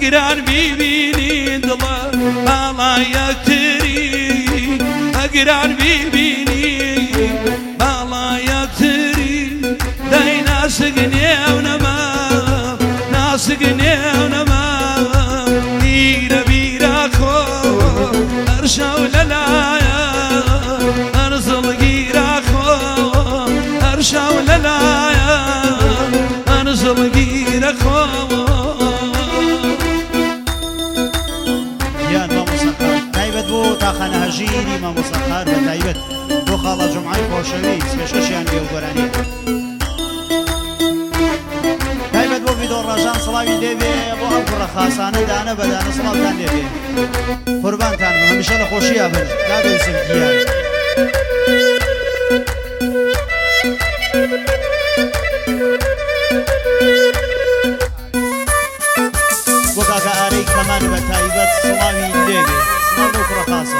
ئەگران بیبینی دڵە باڵایەکتری ئەگران بیبینی باڵایەکتری دەی ناسک نێو نەما ناسک نێو نەما بیرە بیرە خۆ هەرشەو لەلایە هەرزڵ گیرە خۆ هەرشەو لەلایە هەرزڵ گیرە خۆ تایبەت بۆ تاخانە هەژیری مامۆستاخان بە تایبەت بۆ خاڵە جومعای خۆشەوی سپێشەشیان بێ و گۆرانیە تایبەت بۆ ڤیدۆ ڕەژان سڵاوی لێبێ بۆ ئەم کوڕە خاسانە دانە بەدانە سڵاوتان لێبێ قوربانتان بم هەمیشە لە خۆشیە بن دادەویستم گیان بۆ کاکە ئارەی کەمان بە تایبەت سڵاوی لێبێ سڵاو بۆ کوڕە خاسە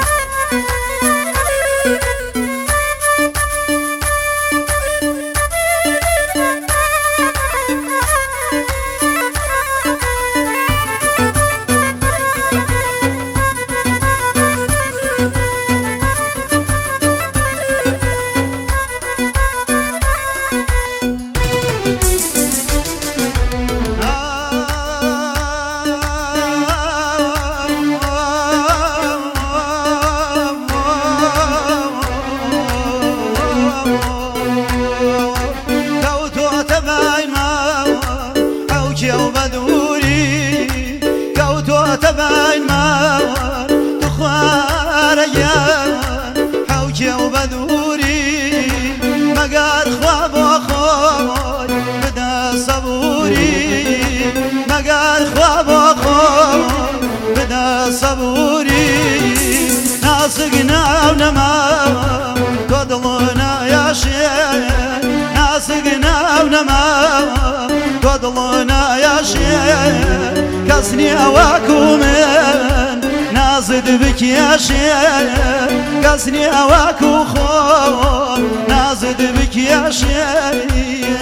كسني أواكو من نازد بك يا شيخ كسني أواكو خو نازد بك يا شيخ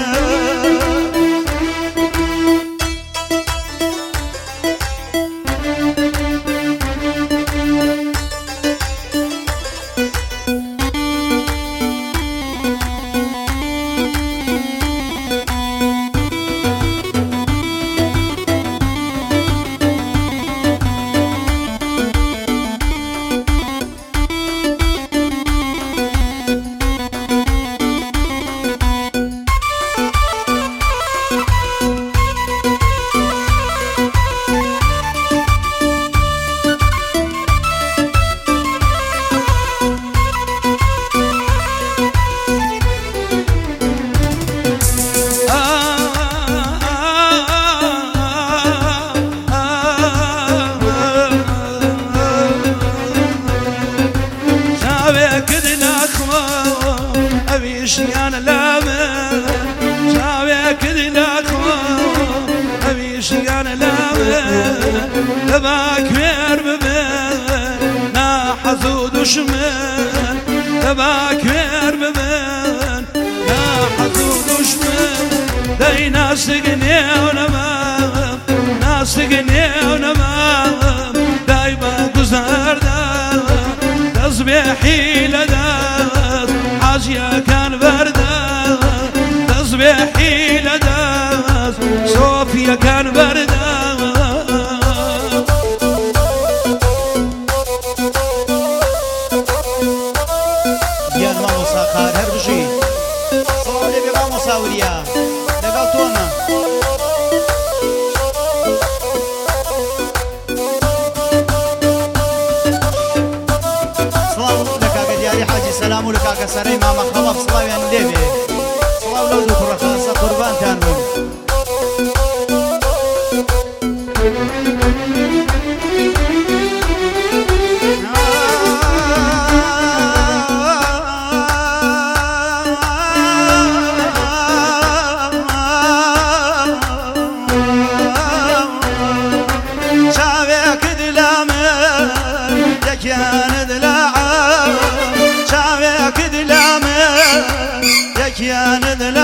سلام لك كاكا سري ماما خلاص صلاوي عن ليبي صلاو لو دوك الرخاصة قربان تانون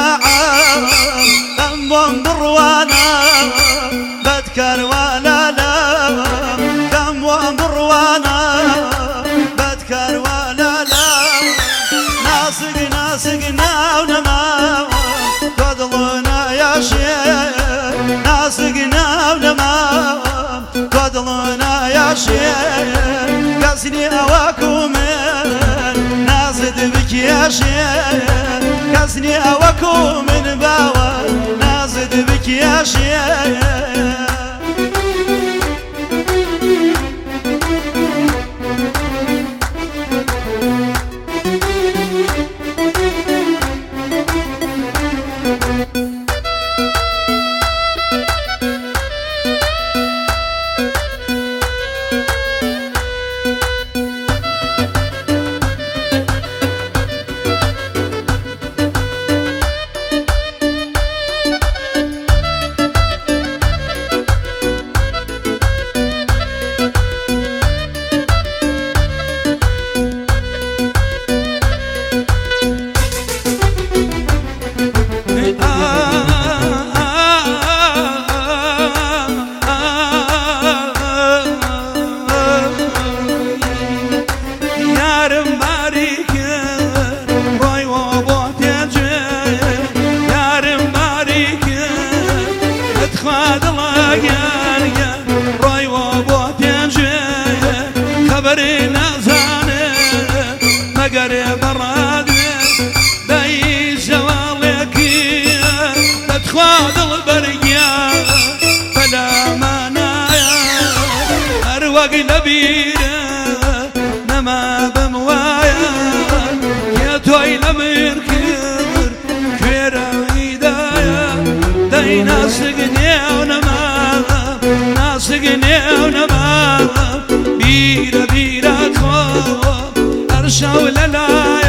بذكر ولا لا ياشي ناسقنا ونما قدلنا ياشي قاسني أواكو من نازد بك ياشي قاسني أواكو من باوا نازد بك ياشي نما بموايا يا توي لمركر كيرا ويدايا داي ناسقني ونما ناسقني ونما بيرا بيرا خو أرشا ولا لا